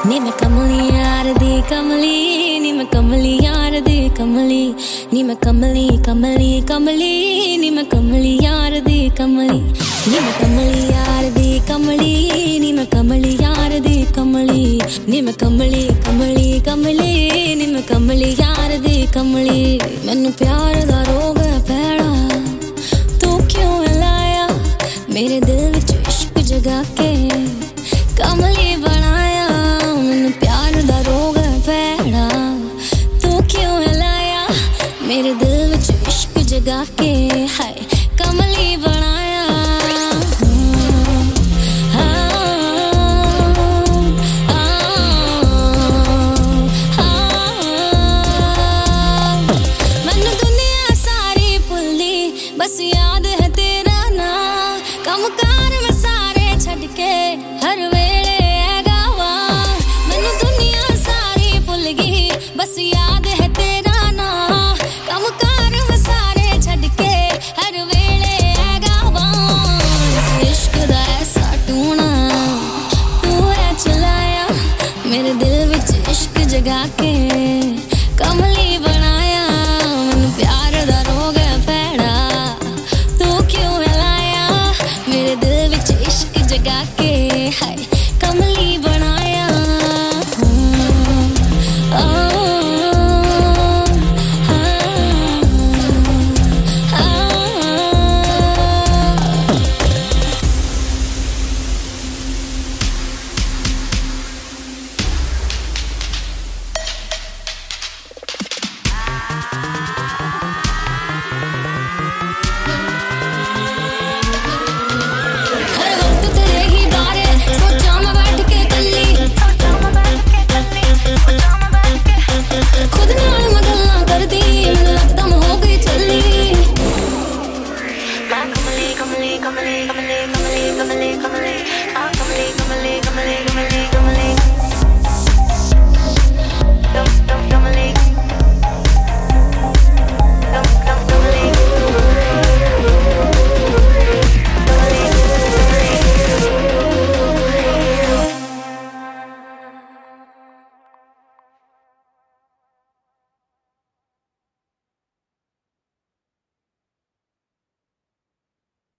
नी मैं कमली यार दी कमली नी मैं कमली यार दी कमली नी मैं कमली कमली कमली नी मैं कमली यार दी कमली नी मैं कमली यार दी कमली नी मैं कमली यार दी कमली नी मैं कमली कमली कमली नी मैं कमली यार दी कमली मैनू प्यार दा रोग पैड़ा तू क्यों लाया मेरे दिल विच इश्क जगा के कमली बनाया मैनू प्यार दा रोग पैड़ा तू क्यों लाया मेरे दिल विच इश्क जगा के हाय कमली बनाया मैनू दुनिया सारी भुल्ली बस याद है तेरा नाम कम कार में सारे छड़ के हर